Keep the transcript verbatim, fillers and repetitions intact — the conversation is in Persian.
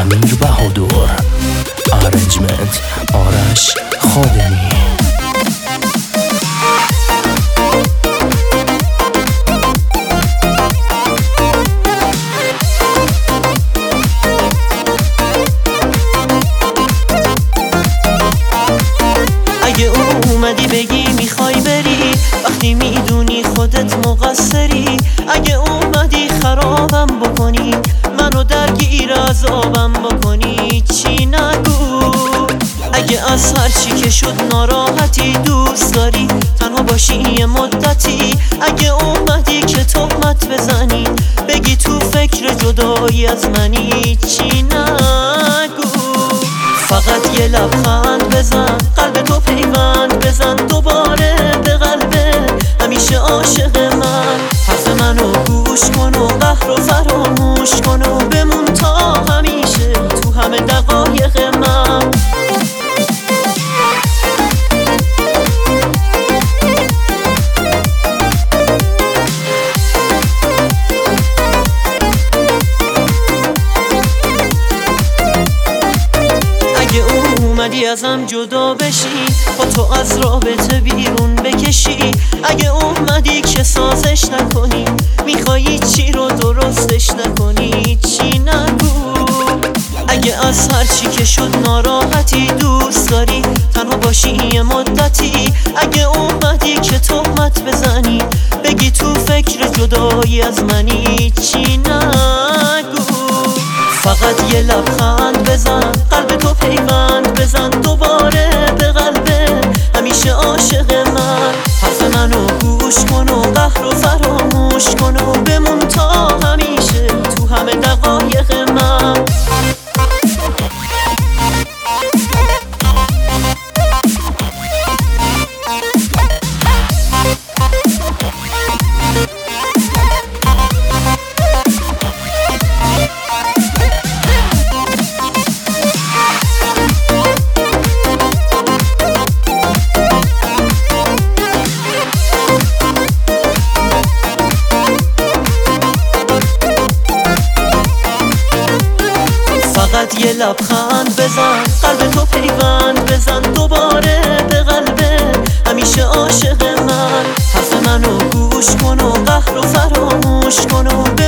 امیر بهادر، ارنجمنت آرش خادمی. اگه اومدی بگی میخوای بری وقتی میدونی خودت مقصری، اگه اومدی خرابم بکنی منو درگیر عذابم بکنی چی نگو. اگه از هر چی که شد ناراحتی دوست داری تنها باشی یه مدتی، اگه اومدی که تهمت بزنی بگی تو فکر جدایی از منی چی نگو. فقط یه لبخند بزن، قلب تو پیوند بزن دوباره به قلبه همیشه عاشق من. حرف منو گوش کن و قهر و فراموش کن و بمون تا همیشه تو همه دقایق من. اگه اومدی ازم جدا بشی با تو از رابطه بیرون بکشی، اگه اومدی که سازش نکنی میخوایی چی رو درستش نکنی چی نگو. اگه از هر چی که شد ناراحتی دوست داری تنها باشی یه مدتی، اگه اومدی که تهمت بزنی بگی تو فکر جدایی از منی چی نگو. فقط یه لبخند بزن، قلب تو پیوند بزن دوباره به قلبه همیشه عاشق من. حرف منو گوش کن و قهر و فراموش کن و بمون تا همیشه تو همه دقایق من. فقط یه لبخند بزن، قلب تو پیوند بزن دوباره به قلبه همیشه عاشق من. حرف منو گوش کن و قهر و فراموش کن و